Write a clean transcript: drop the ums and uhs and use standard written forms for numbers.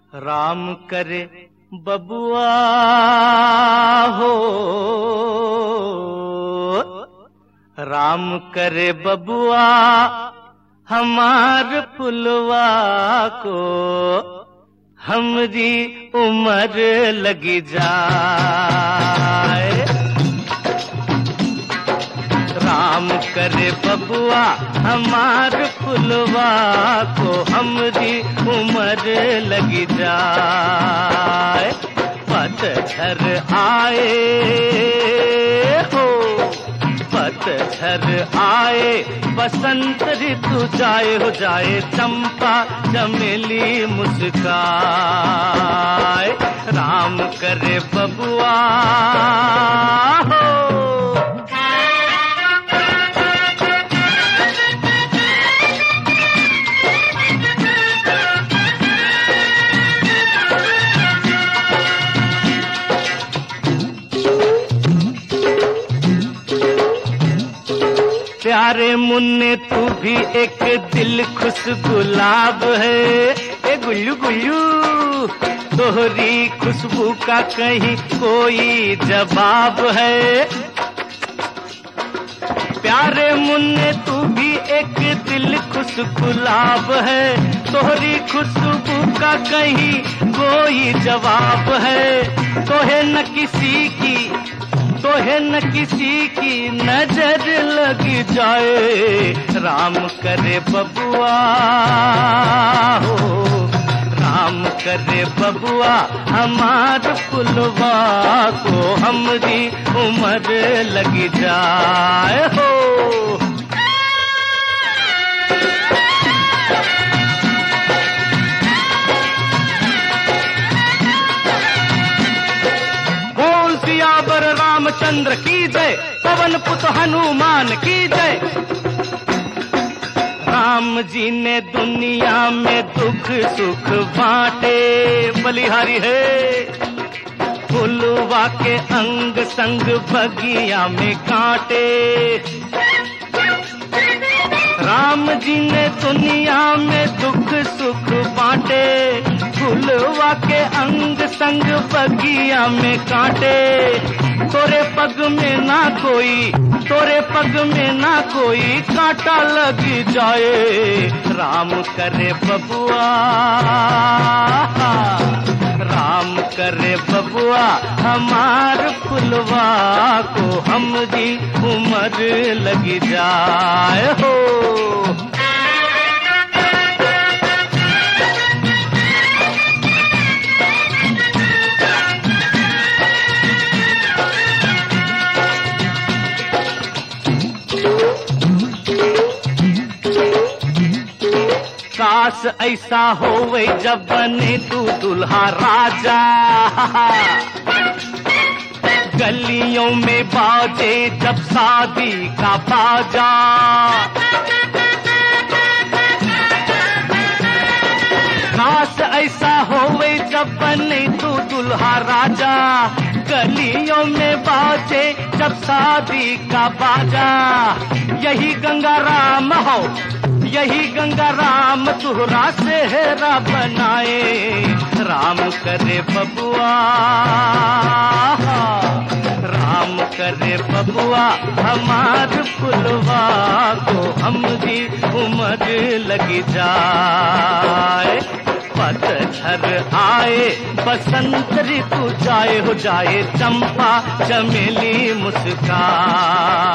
राम करे बबुआ हो, राम करे बबुआ हमार फुलवा को, हमरी उम्र लगी जाए। राम करे बबुआ हमार फुलवा को, हमरी उम्र लगी जाए। पतझर आए हो, पतझर आए, बसंत ऋतु जाए हो जाए, चंपा चमेली मुस्काए। राम करे बबुआ हो। प्यारे मुन्ने तू भी एक दिल खुश गुलाब है। ए गुल्लू गुल्लू तोहरी खुशबू का कहीं कोई जवाब है। प्यारे मुन्ने तू भी एक दिल खुश गुलाब है, तोहरी खुशबू का कहीं कोई जवाब है। तोहे न किसी की नजर लग जाए। राम करे बबुआ हो, राम करे बबुआ हमार फुलवा को, हमरी उम्र लग जाए हो। सियावर रामचंद्र की जय, पवन पुत हनुमान की जय। राम जी ने दुनिया में दुख सुख बांटे, बलिहारी है। फुलवा के अंग संग बगिया में कांटे। राम जी ने दुनिया में दुख सुख बांटे, फुलवा के अंग संग बगिया में कांटे। तोरे पग में ना कोई कांटा लग जाए। राम करे बबुआ, राम करे बबुआ हमार फुलवा को, हमरी उम्र लग जाए हो। काश ऐसा होवे जब बने तू दुल्हा राजा, गलियों में बाजे जब शादी का बाजा। काश ऐसा होवे जब बने तू दुल्हा राजा, गलियों में बाजे जब शादी का बाजा। यही गंगा राम हो, यही गंगा राम तुहरा सेहरा बनाए। राम करे बबुआ, राम करे बबुआ हमार फुलवा को, हमरी उम्र लग जाए। पतझर आए, बसंत ऋतु जाए हो जाए, चंपा चमेली मुस्काए।